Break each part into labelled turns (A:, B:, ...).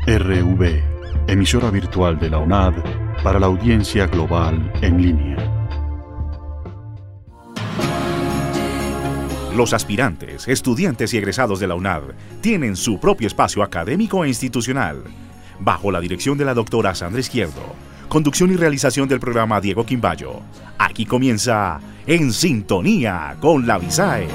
A: RV, emisora virtual de la UNAD para la audiencia global en línea.
B: Los aspirantes, estudiantes y egresados de la UNAD tienen su propio espacio académico e institucional. Bajo la dirección de la doctora Sandra Izquierdo, conducción y realización del programa Diego Quimbayo. Aquí comienza En Sintonía con la Visae.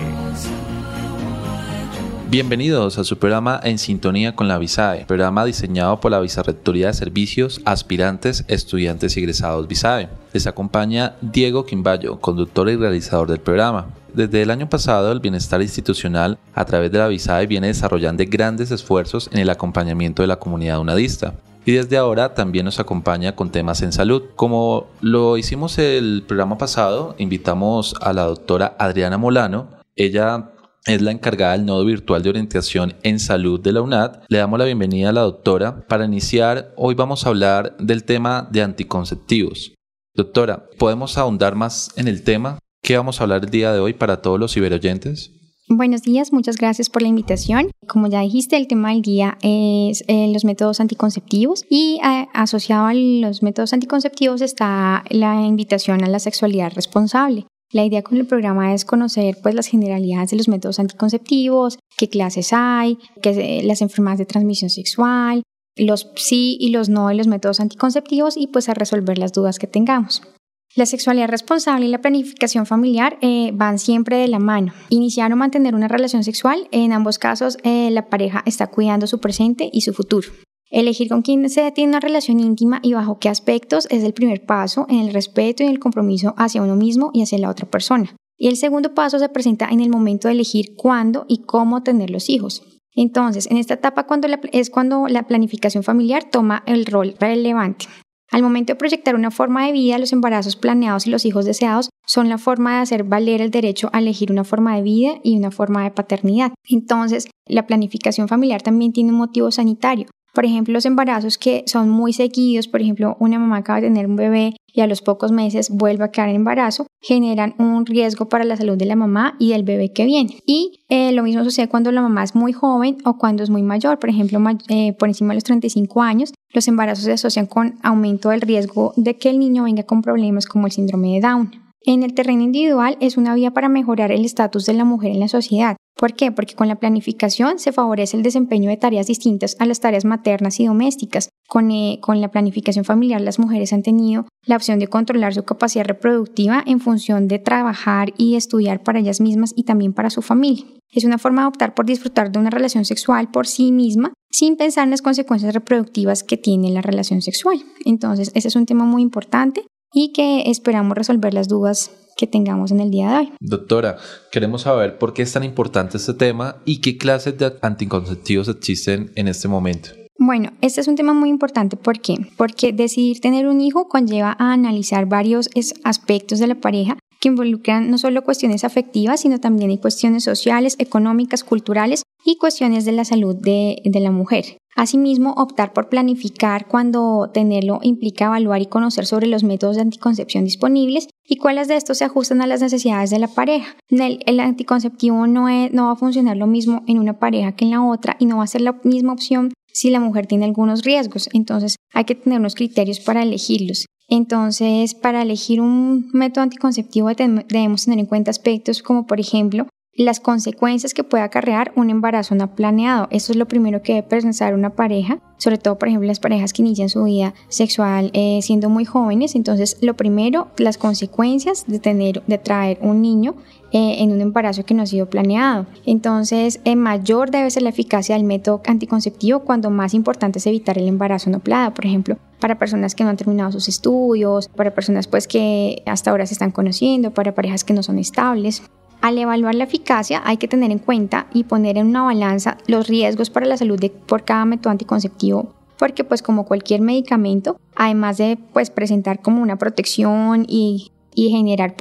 C: Bienvenidos a su programa En Sintonía con la Visae, programa diseñado por la Vicerrectoría de Servicios, Aspirantes, Estudiantes y Egresados Visae. Les acompaña Diego Quimbayo, conductor y realizador del programa. Desde el año pasado, el bienestar institucional a través de la Visae viene desarrollando grandes esfuerzos en el acompañamiento de la comunidad unadista. Y desde ahora también nos acompaña con temas en salud. Como lo hicimos el programa pasado, invitamos a la doctora Adriana Molano. Ella es la encargada del nodo virtual de orientación en salud de la UNAD. Le damos la bienvenida a la doctora. Para iniciar, hoy vamos a hablar del tema de anticonceptivos. Doctora, ¿podemos ahondar más en el tema? ¿Qué vamos a hablar el día de hoy para todos los ciberoyentes?
D: Buenos días, muchas gracias por la invitación. Como ya dijiste, el tema del día es los métodos anticonceptivos y asociado a los métodos anticonceptivos está la invitación a la sexualidad responsable. La idea con el programa es conocer las generalidades de los métodos anticonceptivos, qué clases hay, las enfermedades de transmisión sexual, los sí y los no de los métodos anticonceptivos y a resolver las dudas que tengamos. La sexualidad responsable y la planificación familiar van siempre de la mano. Iniciar o mantener una relación sexual, en ambos casos la pareja está cuidando su presente y su futuro. Elegir con quién se tiene una relación íntima y bajo qué aspectos es el primer paso en el respeto y en el compromiso hacia uno mismo y hacia la otra persona. Y el segundo paso se presenta en el momento de elegir cuándo y cómo tener los hijos. Entonces, en esta etapa es cuando la planificación familiar toma el rol relevante. Al momento de proyectar una forma de vida, los embarazos planeados y los hijos deseados son la forma de hacer valer el derecho a elegir una forma de vida y una forma de paternidad. Entonces, la planificación familiar también tiene un motivo sanitario. Por ejemplo, los embarazos que son muy seguidos, por ejemplo, una mamá acaba de tener un bebé y a los pocos meses vuelve a quedar en embarazo, generan un riesgo para la salud de la mamá y del bebé que viene. Y lo mismo sucede cuando la mamá es muy joven o cuando es muy mayor, por ejemplo, por encima de los 35 años, los embarazos se asocian con aumento del riesgo de que el niño venga con problemas como el síndrome de Down. En el terreno individual es una vía para mejorar el estatus de la mujer en la sociedad. ¿Por qué? Porque con la planificación se favorece el desempeño de tareas distintas a las tareas maternas y domésticas. Con la planificación familiar las mujeres han tenido la opción de controlar su capacidad reproductiva en función de trabajar y estudiar para ellas mismas y también para su familia. Es una forma de optar por disfrutar de una relación sexual por sí misma sin pensar en las consecuencias reproductivas que tiene la relación sexual. Entonces, ese es un tema muy importante y que esperamos resolver las dudas que tengamos en el día de hoy.
C: Doctora, queremos saber por qué es tan importante este tema y qué clases de anticonceptivos existen en este momento.
D: Bueno, este es un tema muy importante. ¿Por qué? Porque decidir tener un hijo conlleva a analizar varios aspectos de la pareja que involucran no solo cuestiones afectivas, sino también hay cuestiones sociales, económicas, culturales y cuestiones de la salud de la mujer. Asimismo, optar por planificar cuando tenerlo implica evaluar y conocer sobre los métodos de anticoncepción disponibles y cuáles de estos se ajustan a las necesidades de la pareja. El anticonceptivo no va a funcionar lo mismo en una pareja que en la otra y no va a ser la misma opción si la mujer tiene algunos riesgos. Entonces, hay que tener unos criterios para elegirlos. Entonces, para elegir un método anticonceptivo debemos tener en cuenta aspectos como, por ejemplo, las consecuencias que puede acarrear un embarazo no planeado. Eso es lo primero que debe pensar una pareja, sobre todo, por ejemplo, las parejas que inician su vida sexual siendo muy jóvenes. Entonces, lo primero, las consecuencias de traer un niño en un embarazo que no ha sido planeado. Entonces, mayor debe ser la eficacia del método anticonceptivo cuando más importante es evitar el embarazo no planeado. Por ejemplo, para personas que no han terminado sus estudios, para personas que hasta ahora se están conociendo, para parejas que no son estables. Al evaluar la eficacia hay que tener en cuenta y poner en una balanza los riesgos para la salud por cada método anticonceptivo, porque como cualquier medicamento, además de presentar como una protección y generar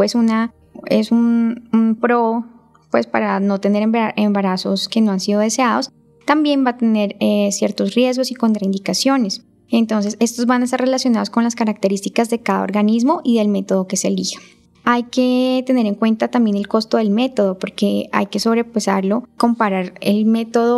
D: un pro para no tener embarazos que no han sido deseados, también va a tener ciertos riesgos y contraindicaciones. Entonces, estos van a estar relacionados con las características de cada organismo y del método que se elija. Hay que tener en cuenta también el costo del método, porque hay que sobrepesarlo, comparar el método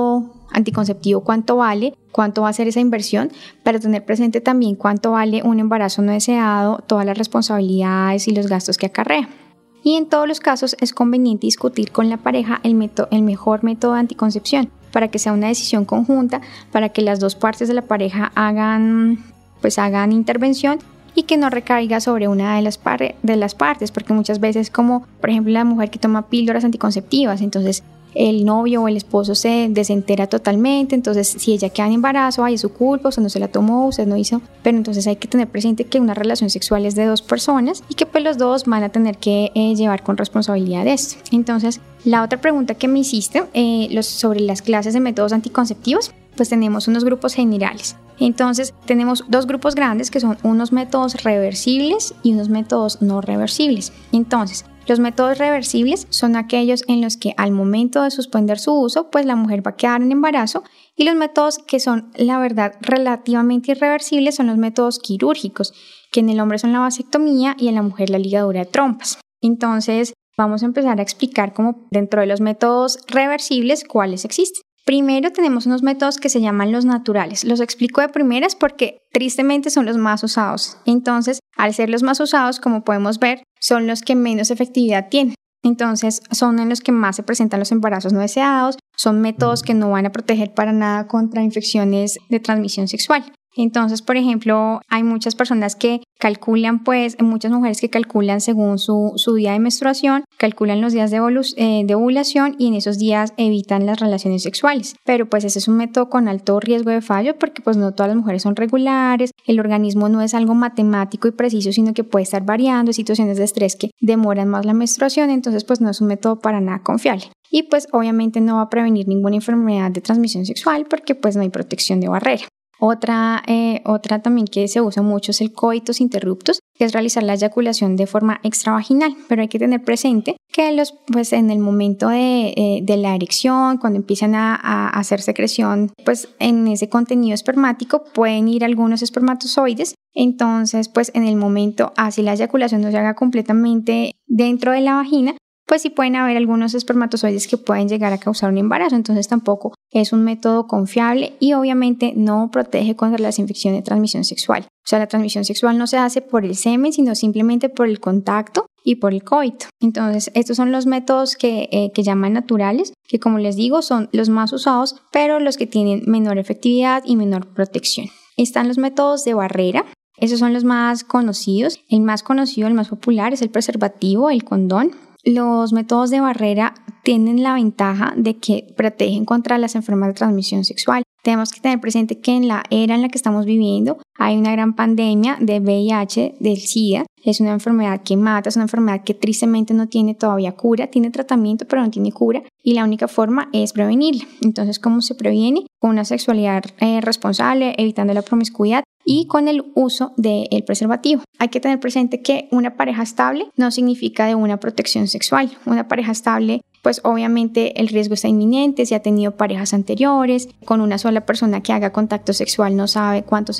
D: anticonceptivo cuánto vale, cuánto va a ser esa inversión, pero tener presente también cuánto vale un embarazo no deseado, todas las responsabilidades y los gastos que acarrea. Y en todos los casos es conveniente discutir con la pareja el mejor método de anticoncepción para que sea una decisión conjunta, para que las dos partes de la pareja hagan intervención y que no recaiga sobre una de las partes, porque muchas veces, como por ejemplo la mujer que toma píldoras anticonceptivas, entonces el novio o el esposo se desentera totalmente, entonces si ella queda en embarazo, es su culpa, usted no se la tomó, usted no hizo, pero entonces hay que tener presente que una relación sexual es de dos personas y que pues los dos van a tener que llevar con responsabilidad esto. Entonces, la otra pregunta que me hiciste sobre las clases de métodos anticonceptivos, pues tenemos unos grupos generales. Entonces tenemos dos grupos grandes que son unos métodos reversibles y unos métodos no reversibles. Entonces, los métodos reversibles son aquellos en los que al momento de suspender su uso, pues la mujer va a quedar en embarazo, y los métodos que son, la verdad, relativamente irreversibles son los métodos quirúrgicos, que en el hombre son la vasectomía y en la mujer la ligadura de trompas. Entonces, vamos a empezar a explicar cómo dentro de los métodos reversibles cuáles existen. Primero tenemos unos métodos que se llaman los naturales. Los explico de primeras porque tristemente son los más usados. Entonces, al ser los más usados, como podemos ver, son los que menos efectividad tienen. Entonces, son en los que más se presentan los embarazos no deseados. Son métodos que no van a proteger para nada contra infecciones de transmisión sexual. Entonces, por ejemplo, hay muchas personas que calculan, muchas mujeres que calculan según su día de menstruación, calculan los días de ovulación y en esos días evitan las relaciones sexuales. Pero pues ese es un método con alto riesgo de fallo porque pues no todas las mujeres son regulares, el organismo no es algo matemático y preciso, sino que puede estar variando, situaciones de estrés que demoran más la menstruación, entonces pues no es un método para nada confiable. Y pues obviamente no va a prevenir ninguna enfermedad de transmisión sexual porque pues no hay protección de barrera. Otra también que se usa mucho es el coitus interruptus, que es realizar la eyaculación de forma extravaginal, pero hay que tener presente que en el momento de la erección, cuando empiezan a hacer secreción, pues en ese contenido espermático pueden ir algunos espermatozoides. Entonces, pues en el momento, así la eyaculación no se haga completamente dentro de la vagina, pues sí pueden haber algunos espermatozoides que pueden llegar a causar un embarazo, entonces tampoco es un método confiable y obviamente no protege contra las infecciones de transmisión sexual. O sea, la transmisión sexual no se hace por el semen, sino simplemente por el contacto y por el coito. Entonces, estos son los métodos que llaman naturales, que como les digo son los más usados, pero los que tienen menor efectividad y menor protección. Están los métodos de barrera. Esos son los más conocidos. El más conocido, el más popular es el preservativo, el condón. Los métodos de barrera tienen la ventaja de que protegen contra las enfermedades de transmisión sexual. Tenemos que tener presente que en la era en la que estamos viviendo hay una gran pandemia de VIH, del SIDA. Es una enfermedad que mata, es una enfermedad que tristemente no tiene todavía cura, tiene tratamiento pero no tiene cura y la única forma es prevenirla. Entonces, ¿cómo se previene? Con una sexualidad responsable, evitando la promiscuidad y con el uso del preservativo. Hay que tener presente que una pareja estable no significa de una protección sexual. Una pareja estable, pues obviamente el riesgo está inminente, si ha tenido parejas anteriores, con una sola persona que haga contacto sexual no sabe cuántos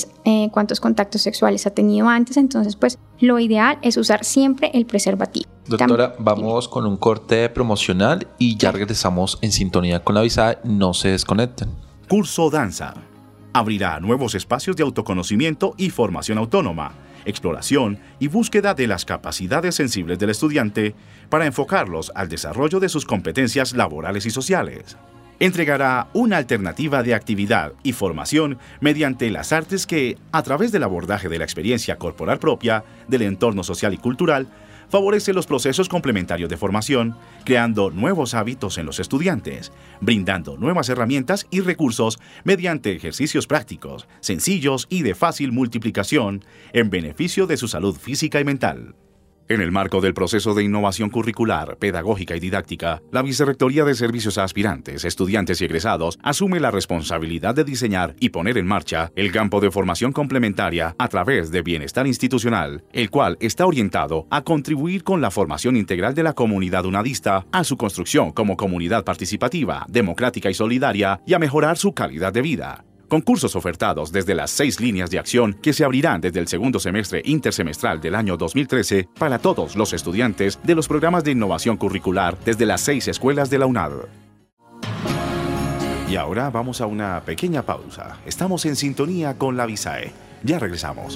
D: contactos sexuales ha tenido antes, entonces pues lo ideal es usar siempre el preservativo.
C: Doctora, vamos con un corte promocional y ya regresamos en sintonía con la Visae, no se desconecten.
B: Curso Danza abrirá nuevos espacios de autoconocimiento y formación autónoma, exploración y búsqueda de las capacidades sensibles del estudiante para enfocarlos al desarrollo de sus competencias laborales y sociales. Entregará una alternativa de actividad y formación mediante las artes que, a través del abordaje de la experiencia corporal propia, del entorno social y cultural, favorece los procesos complementarios de formación, creando nuevos hábitos en los estudiantes, brindando nuevas herramientas y recursos mediante ejercicios prácticos, sencillos y de fácil multiplicación, en beneficio de su salud física y mental. En el marco del proceso de innovación curricular, pedagógica y didáctica, la Vicerrectoría de Servicios a Aspirantes, Estudiantes y Egresados asume la responsabilidad de diseñar y poner en marcha el campo de formación complementaria a través de Bienestar Institucional, el cual está orientado a contribuir con la formación integral de la comunidad unadista, a su construcción como comunidad participativa, democrática y solidaria y a mejorar su calidad de vida. Concursos ofertados desde las 6 líneas de acción que se abrirán desde el segundo semestre intersemestral del año 2013 para todos los estudiantes de los programas de innovación curricular desde las 6 escuelas de la UNAD. Y ahora vamos a una pequeña pausa. Estamos en sintonía con la Visae. Ya regresamos.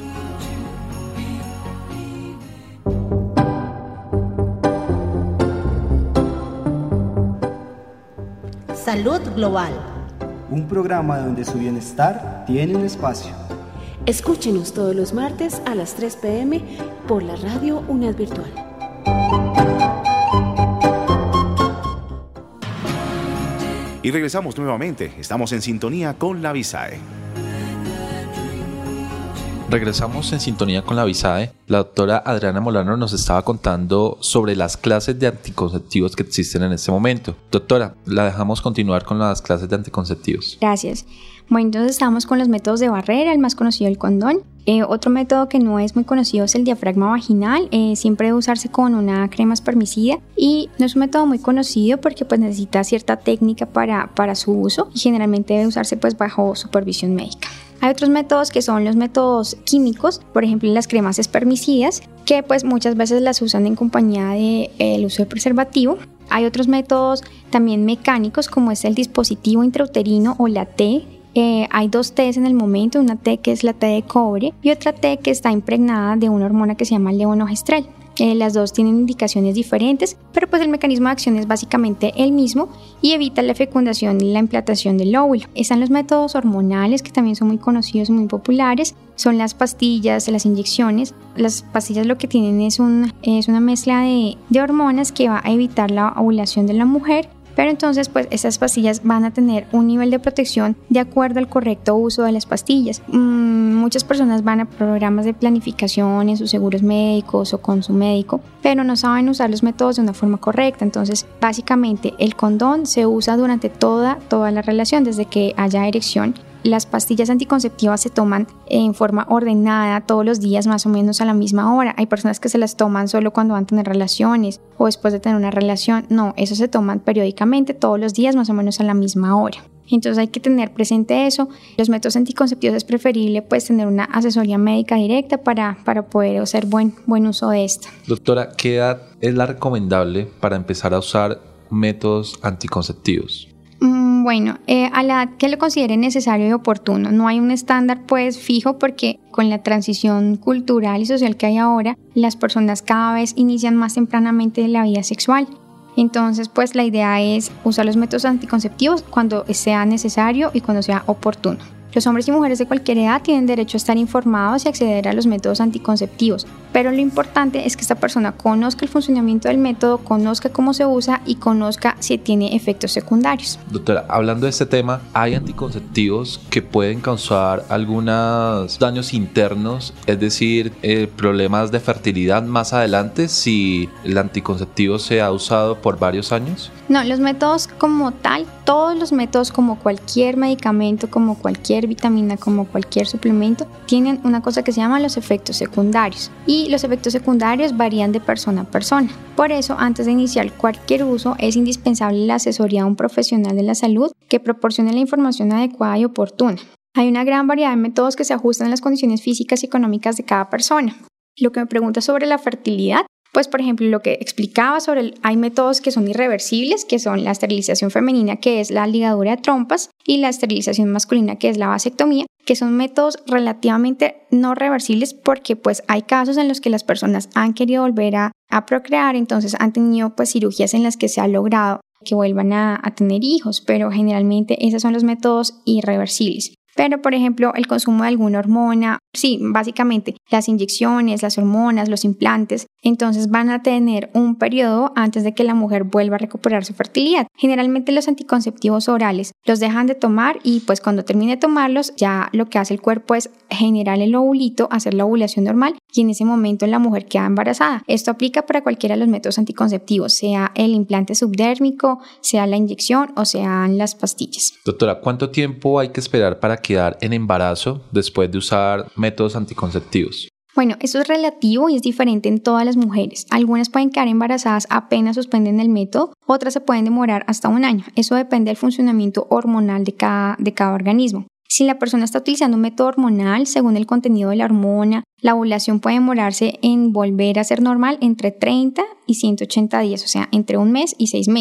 E: Salud Global.
F: Un programa donde su bienestar tiene un espacio.
G: Escúchenos todos los martes a las 3 p.m. por la radio UNAD Virtual.
B: Y regresamos nuevamente. Estamos en sintonía con la Visae.
C: Regresamos en sintonía con la Visae. La doctora Adriana Molano nos estaba contando sobre las clases de anticonceptivos que existen en este momento. Doctora, la dejamos continuar con las clases de anticonceptivos.
D: Gracias. Bueno, entonces estamos con los métodos de barrera, el más conocido el condón. Otro método que no es muy conocido es el diafragma vaginal. Siempre debe usarse con una crema espermicida y no es un método muy conocido porque pues necesita cierta técnica para su uso y generalmente debe usarse pues bajo supervisión médica. Hay otros métodos que son los métodos químicos, por ejemplo las cremas espermicidas, que pues muchas veces las usan en compañía del uso de preservativo. Hay otros métodos también mecánicos como es el dispositivo intrauterino o la T. Hay dos T's en el momento, una T que es la T de cobre y otra T que está impregnada de una hormona que se llama levonorgestrel. Las dos tienen indicaciones diferentes, pero pues el mecanismo de acción es básicamente el mismo y evita la fecundación y la implantación del óvulo. Están los métodos hormonales que también son muy conocidos y muy populares, son las pastillas, las inyecciones. Las pastillas lo que tienen es una mezcla de hormonas que va a evitar la ovulación de la mujer. Pero entonces pues estas pastillas van a tener un nivel de protección de acuerdo al correcto uso de las pastillas. Muchas personas van a programas de planificación en sus seguros médicos o con su médico, pero no saben usar los métodos de una forma correcta. Entonces básicamente el condón se usa durante toda la relación, desde que haya erección. Las pastillas anticonceptivas se toman en forma ordenada todos los días más o menos a la misma hora. Hay personas que se las toman solo cuando van a tener relaciones o después de tener una relación. No, eso se toman periódicamente todos los días más o menos a la misma hora. Entonces hay que tener presente eso. Los métodos anticonceptivos es preferible pues tener una asesoría médica directa para poder hacer buen uso de esto.
C: Doctora, ¿qué edad es la recomendable para empezar a usar métodos anticonceptivos?
D: Bueno, a la edad que lo considere necesario y oportuno. No hay un estándar pues fijo porque con la transición cultural y social que hay ahora, las personas cada vez inician más tempranamente la vida sexual. Entonces pues la idea es usar los métodos anticonceptivos cuando sea necesario y cuando sea oportuno. Los hombres y mujeres de cualquier edad tienen derecho a estar informados y acceder a los métodos anticonceptivos, pero lo importante es que esta persona conozca el funcionamiento del método, conozca cómo se usa y conozca si tiene efectos secundarios.
C: Doctora, hablando de este tema, ¿hay anticonceptivos que pueden causar algunos daños internos, es decir, problemas de fertilidad más adelante si el anticonceptivo se ha usado por varios años?
D: No, los métodos como tal, todos los métodos como cualquier medicamento, como cualquier vitamina, como cualquier suplemento, tienen una cosa que se llama los efectos secundarios y los efectos secundarios varían de persona a persona. Por eso, antes de iniciar cualquier uso, es indispensable la asesoría de un profesional de la salud que proporcione la información adecuada y oportuna. Hay una gran variedad de métodos que se ajustan a las condiciones físicas y económicas de cada persona. Lo que me pregunta sobre la fertilidad, pues por ejemplo lo que explicaba hay métodos que son irreversibles, que son la esterilización femenina, que es la ligadura de trompas, y la esterilización masculina, que es la vasectomía, que son métodos relativamente no reversibles porque pues hay casos en los que las personas han querido volver a procrear, entonces han tenido pues cirugías en las que se ha logrado que vuelvan a tener hijos, pero generalmente esos son los métodos irreversibles. Pero, por ejemplo, el consumo de alguna hormona, sí, básicamente las inyecciones, las hormonas, los implantes, entonces van a tener un periodo antes de que la mujer vuelva a recuperar su fertilidad. Generalmente los anticonceptivos orales los dejan de tomar y pues cuando termine de tomarlos ya lo que hace el cuerpo es generar el ovulito, hacer la ovulación normal y en ese momento la mujer queda embarazada. Esto aplica para cualquiera de los métodos anticonceptivos, sea el implante subdérmico, sea la inyección o sean las pastillas.
C: Doctora, ¿cuánto tiempo hay que esperar para quedar en embarazo después de usar métodos anticonceptivos?
D: Bueno, eso es relativo y es diferente en todas las mujeres. Algunas pueden quedar embarazadas apenas suspenden el método, otras se pueden demorar hasta 1 año. Eso depende del funcionamiento hormonal de cada organismo. Si la persona está utilizando un método hormonal, según el contenido de la hormona, la ovulación puede demorarse en volver a ser normal entre 30 y 180 días, o sea, entre 1 mes y 6 meses.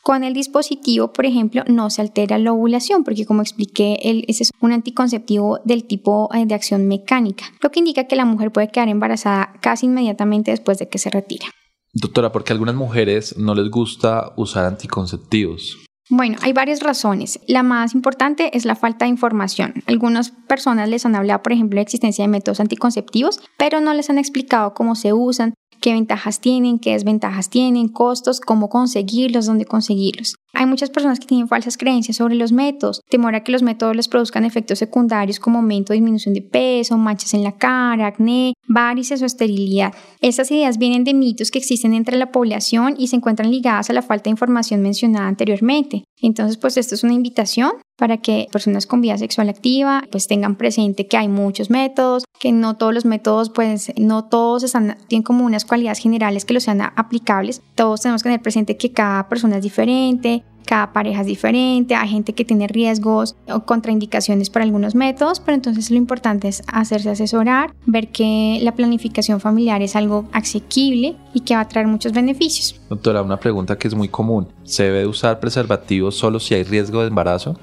D: Con el dispositivo, por ejemplo, no se altera la ovulación porque, como expliqué, ese es un anticonceptivo del tipo de acción mecánica, lo que indica que la mujer puede quedar embarazada casi inmediatamente después de que se retira.
C: Doctora, ¿por qué a algunas mujeres no les gusta usar anticonceptivos?
D: Bueno, hay varias razones. La más importante es la falta de información. Algunas personas les han hablado, por ejemplo, de la existencia de métodos anticonceptivos, pero no les han explicado cómo se usan, qué ventajas tienen, qué desventajas tienen, costos, cómo conseguirlos, dónde conseguirlos. Hay muchas personas que tienen falsas creencias sobre los métodos, temor a que los métodos les produzcan efectos secundarios como aumento o disminución de peso, manchas en la cara, acné, varices o esterilidad. Estas ideas vienen de mitos que existen entre la población y se encuentran ligadas a la falta de información mencionada anteriormente. Entonces, pues esto es una invitación para que personas con vida sexual activa pues tengan presente que hay muchos métodos, que no todos los métodos, pues no todos tienen como unas cualidades generales que los sean aplicables. Todos tenemos que tener presente que cada persona es diferente, cada pareja es diferente, hay gente que tiene riesgos o contraindicaciones para algunos métodos, pero entonces lo importante es hacerse asesorar, ver que la planificación familiar es algo asequible y que va a traer muchos beneficios.
C: Doctora, una pregunta que es muy común, ¿se debe usar preservativo solo si hay riesgo de embarazo?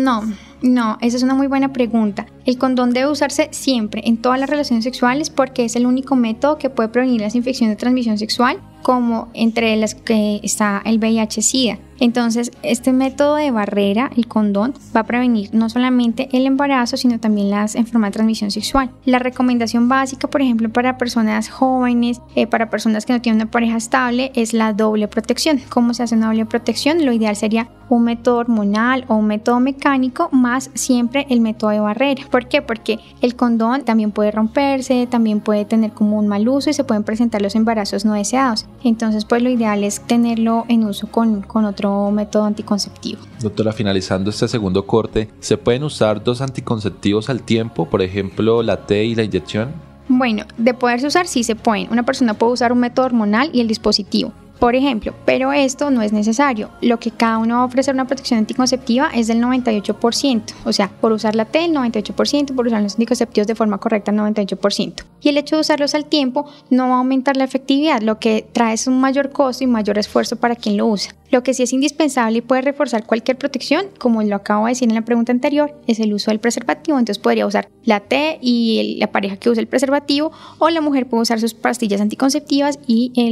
D: No, esa es una muy buena pregunta. El condón debe usarse siempre en todas las relaciones sexuales porque es el único método que puede prevenir las infecciones de transmisión sexual, como entre las que está el VIH-Sida. Entonces, este método de barrera, el condón, va a prevenir no solamente el embarazo, sino también las enfermedades de transmisión sexual. La recomendación básica, por ejemplo, para personas jóvenes, para personas que no tienen una pareja estable, es la doble protección. ¿Cómo se hace una doble protección? Lo ideal sería un método hormonal o un método mecánico, más siempre el método de barrera. ¿Por qué? Porque el condón también puede romperse, también puede tener como un mal uso y se pueden presentar los embarazos no deseados. Entonces, pues lo ideal es tenerlo en uso con otro método anticonceptivo.
C: Doctora, finalizando este segundo corte, ¿se pueden usar dos anticonceptivos al tiempo? Por ejemplo, la T y la inyección.
D: Bueno, de poderse usar, sí se pueden. Una persona puede usar un método hormonal y el dispositivo, por ejemplo, pero esto no es necesario. Lo que cada uno va a ofrecer una protección anticonceptiva es del 98%, o sea, por usar la T el 98%, por usar los anticonceptivos de forma correcta el 98%. Y el hecho de usarlos al tiempo no va a aumentar la efectividad, lo que trae es un mayor costo y mayor esfuerzo para quien lo usa. Lo que sí es indispensable y puede reforzar cualquier protección, como lo acabo de decir en la pregunta anterior, es el uso del preservativo. Entonces podría usar la T y la pareja que usa el preservativo, o la mujer puede usar sus pastillas anticonceptivas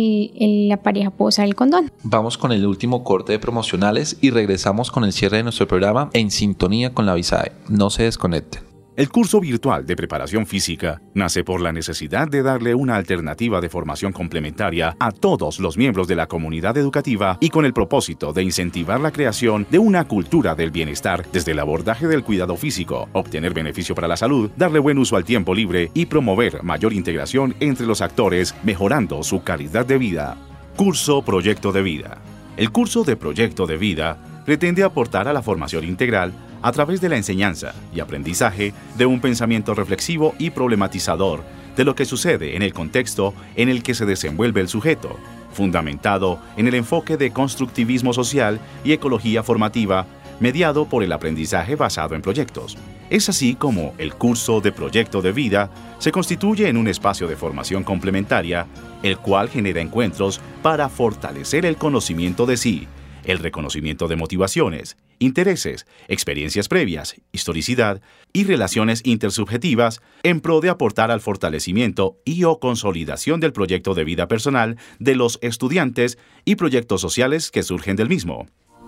D: y la pareja puede usar el condón.
C: Vamos con el último corte de promocionales y regresamos con el cierre de nuestro programa en sintonía con la Visae. No se desconecten.
B: El curso virtual de preparación física nace por la necesidad de darle una alternativa de formación complementaria a todos los miembros de la comunidad educativa y con el propósito de incentivar la creación de una cultura del bienestar desde el abordaje del cuidado físico, obtener beneficio para la salud, darle buen uso al tiempo libre y promover mayor integración entre los actores, mejorando su calidad de vida. Curso Proyecto de Vida. El curso de Proyecto de Vida pretende aportar a la formación integral a través de la enseñanza y aprendizaje de un pensamiento reflexivo y problematizador de lo que sucede en el contexto en el que se desenvuelve el sujeto, fundamentado en el enfoque de constructivismo social y ecología formativa, mediado por el aprendizaje basado en proyectos. Es así como el curso de Proyecto de Vida se constituye en un espacio de formación complementaria, el cual genera encuentros para fortalecer el conocimiento de sí, el reconocimiento de motivaciones, intereses, experiencias previas, historicidad y relaciones intersubjetivas en pro de aportar al fortalecimiento y o consolidación del proyecto de vida personal de los estudiantes y proyectos sociales que surgen del mismo.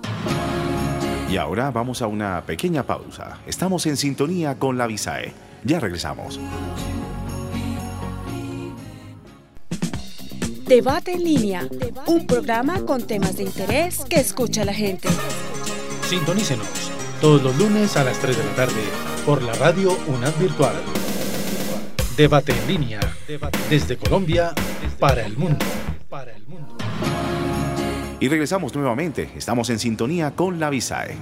B: Y ahora vamos a una pequeña pausa. Estamos en sintonía con la Visae. Ya regresamos.
G: Debate en línea, un programa con temas de interés que escucha la gente.
H: Sintonícenos todos los lunes a las 3 de la tarde por la radio UNAD Virtual. Debate en línea, desde Colombia para el mundo.
B: Y regresamos nuevamente. Estamos en sintonía con la Visae.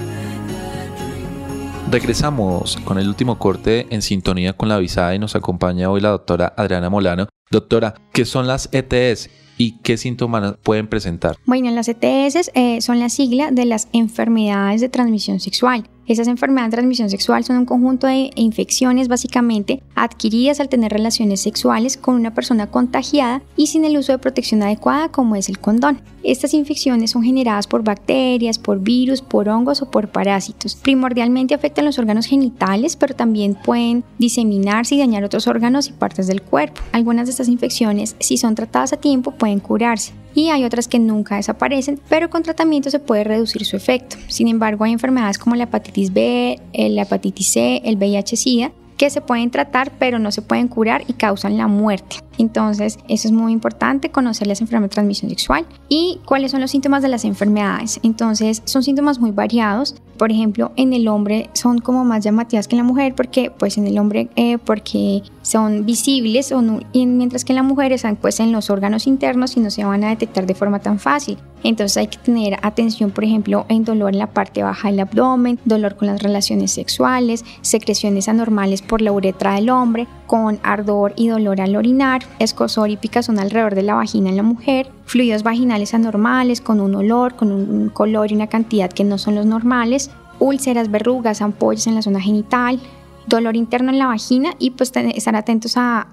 C: Regresamos con el último corte en sintonía con la Visae y nos acompaña hoy la doctora Adriana Molano. Doctora, ¿qué son las ETS y qué síntomas pueden presentar?
D: Bueno, las ETS son la sigla de las enfermedades de transmisión sexual. Esas enfermedades de transmisión sexual son un conjunto de infecciones básicamente adquiridas al tener relaciones sexuales con una persona contagiada y sin el uso de protección adecuada como es el condón. Estas infecciones son generadas por bacterias, por virus, por hongos o por parásitos. Primordialmente afectan los órganos genitales, pero también pueden diseminarse y dañar otros órganos y partes del cuerpo. Algunas de estas infecciones, si son tratadas a tiempo, pueden curarse. Y hay otras que nunca desaparecen, pero con tratamiento se puede reducir su efecto. Sin embargo, hay enfermedades como la hepatitis B, la hepatitis C, el VIH-Sida, que se pueden tratar pero no se pueden curar y causan la muerte. Entonces, eso es muy importante, conocer las enfermedades de transmisión sexual y cuáles son los síntomas de las enfermedades. Entonces, son síntomas muy variados. Por ejemplo, en el hombre son como más llamativas que en la mujer porque, pues en el hombre, porque son visibles, y mientras que en la mujer están pues en los órganos internos y no se van a detectar de forma tan fácil. Entonces hay que tener atención, por ejemplo, en dolor en la parte baja del abdomen, dolor con las relaciones sexuales, secreciones anormales por la uretra del hombre, con ardor y dolor al orinar, escozor y picazón alrededor de la vagina en la mujer, fluidos vaginales anormales con un olor, con un color y una cantidad que no son los normales, úlceras, verrugas, ampollas en la zona genital, dolor interno en la vagina y pues estar atentos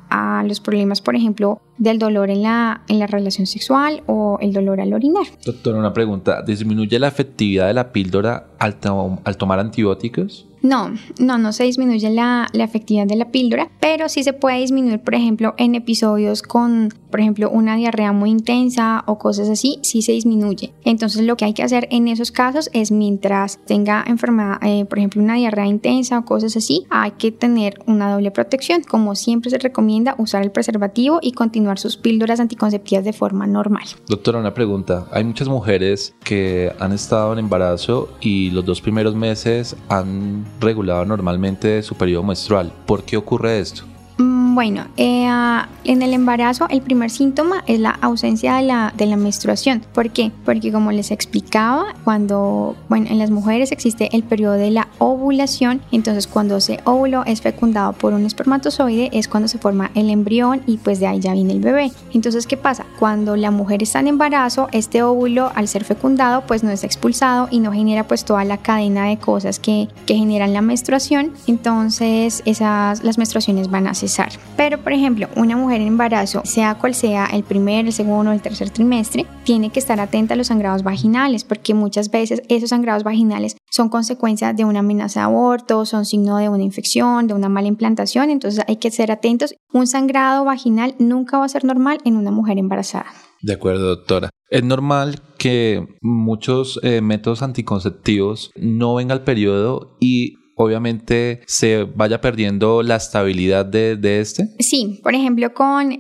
D: a los problemas, por ejemplo, del dolor en la relación sexual o el dolor al orinar.
C: Doctora, una pregunta. ¿Disminuye la efectividad de la píldora al tomar antibióticos?
D: No se disminuye la efectividad de la píldora, pero sí se puede disminuir, por ejemplo, en episodios con, por ejemplo, una diarrea muy intensa o cosas así, sí se disminuye. Entonces lo que hay que hacer en esos casos es mientras tenga enfermedad, por ejemplo, una diarrea intensa o cosas así, hay que tener una doble protección. Como siempre se recomienda usar el preservativo y continuar sus píldoras anticonceptivas de forma normal.
C: Doctora, una pregunta. Hay muchas mujeres que han estado en embarazo y los 2 primeros meses han regulado normalmente su periodo menstrual. ¿Por qué ocurre esto?
D: Bueno, en el embarazo el primer síntoma es la ausencia de la menstruación. ¿Por qué? Porque como les explicaba, en las mujeres existe el periodo de la ovulación, entonces cuando ese óvulo es fecundado por un espermatozoide es cuando se forma el embrión y pues de ahí ya viene el bebé. Entonces, ¿qué pasa? Cuando la mujer está en embarazo, este óvulo al ser fecundado pues no es expulsado y no genera pues toda la cadena de cosas que generan la menstruación, entonces las menstruaciones van a cesar. Pero, por ejemplo, una mujer en embarazo, sea cual sea el primer, el segundo o el tercer trimestre, tiene que estar atenta a los sangrados vaginales, porque muchas veces esos sangrados vaginales son consecuencia de una amenaza de aborto, son signo de una infección, de una mala implantación, entonces hay que ser atentos. Un sangrado vaginal nunca va a ser normal en una mujer embarazada.
C: De acuerdo, doctora. Es normal que muchos métodos anticonceptivos no vengan al periodo y obviamente se vaya perdiendo la estabilidad de este.
D: Sí, por ejemplo con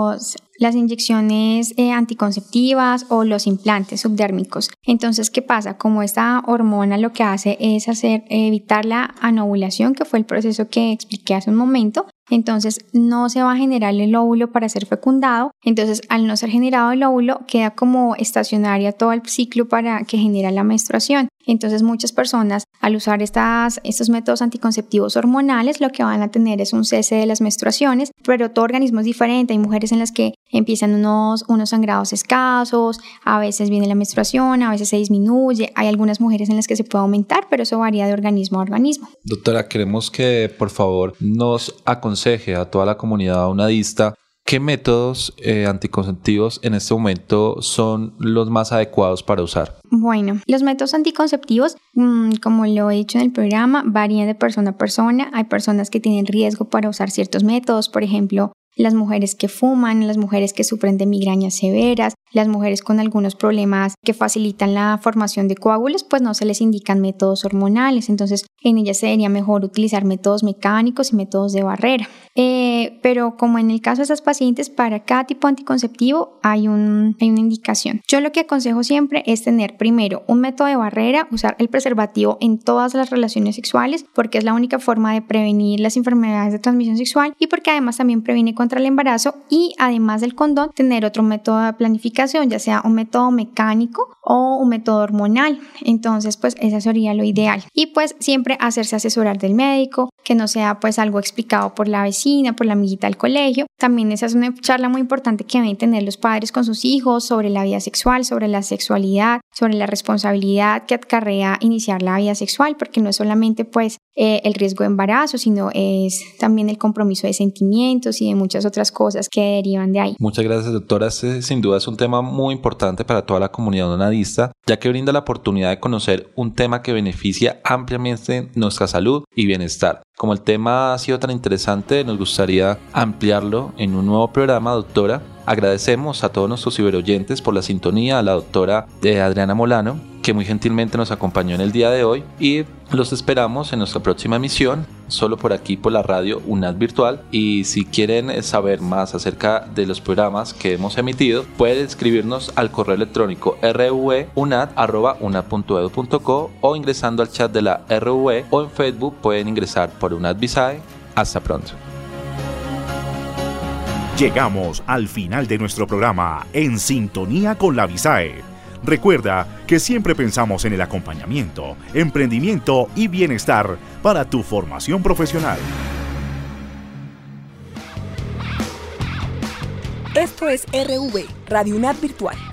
D: las inyecciones anticonceptivas o los implantes subdérmicos. Entonces, ¿qué pasa? Como esta hormona lo que hace es evitar la anovulación, que fue el proceso que expliqué hace un momento, entonces no se va a generar el óvulo para ser fecundado. Entonces, al no ser generado el óvulo, queda como estacionaria todo el ciclo para que genera la menstruación. Entonces, muchas personas al usar estos métodos anticonceptivos hormonales lo que van a tener es un cese de las menstruaciones, pero todo organismo es diferente. Hay mujeres en las que empiezan unos sangrados escasos, a veces viene la menstruación, a veces se disminuye. Hay algunas mujeres en las que se puede aumentar, pero eso varía de organismo a organismo.
C: Doctora, queremos que por favor nos aconseje a toda la comunidad unadista qué métodos anticonceptivos en este momento son los más adecuados para usar.
D: Bueno, los métodos anticonceptivos, como lo he dicho en el programa, varían de persona a persona. Hay personas que tienen riesgo para usar ciertos métodos, por ejemplo, las mujeres que fuman, las mujeres que sufren de migrañas severas, las mujeres con algunos problemas que facilitan la formación de coágulos, pues no se les indican métodos hormonales, entonces en ellas sería mejor utilizar métodos mecánicos y métodos de barrera. Pero como en el caso de esas pacientes, para cada tipo de anticonceptivo hay una indicación. Yo lo que aconsejo siempre es tener primero un método de barrera, usar el preservativo en todas las relaciones sexuales, porque es la única forma de prevenir las enfermedades de transmisión sexual y porque además también previene contra el embarazo, y además del condón, tener otro método de planificación medicación, ya sea un método mecánico o un método hormonal. Entonces, pues esa sería lo ideal. Y pues siempre hacerse asesorar del médico, que no sea pues algo explicado por la vecina, por la amiguita del colegio. También esa es una charla muy importante que deben tener los padres con sus hijos sobre la vida sexual, sobre la sexualidad, sobre la responsabilidad que acarrea iniciar la vida sexual, porque no es solamente pues el riesgo de embarazo, sino es también el compromiso de sentimientos y de muchas otras cosas que derivan de ahí.
C: Muchas gracias, doctora. Este sin duda es un tema muy importante para toda la comunidad unadista, ya que brinda la oportunidad de conocer un tema que beneficia ampliamente nuestra salud y bienestar. Como el tema ha sido tan interesante, nos gustaría ampliarlo en un nuevo programa, doctora. Agradecemos a todos nuestros ciberoyentes por la sintonía, a la doctora Adriana Molano, que muy gentilmente nos acompañó en el día de hoy, y los esperamos en nuestra próxima emisión, solo por aquí por la radio UNAD Virtual. Y si quieren saber más acerca de los programas que hemos emitido, pueden escribirnos al correo electrónico rueunad@unad.edu.co o ingresando al chat de la RUE, o en Facebook pueden ingresar por UNAD Visae. Hasta pronto.
B: Llegamos al final de nuestro programa En Sintonía con la Visae. Recuerda que siempre pensamos en el acompañamiento, emprendimiento y bienestar para tu formación profesional.
I: Esto es RV, Radio UNAD Virtual.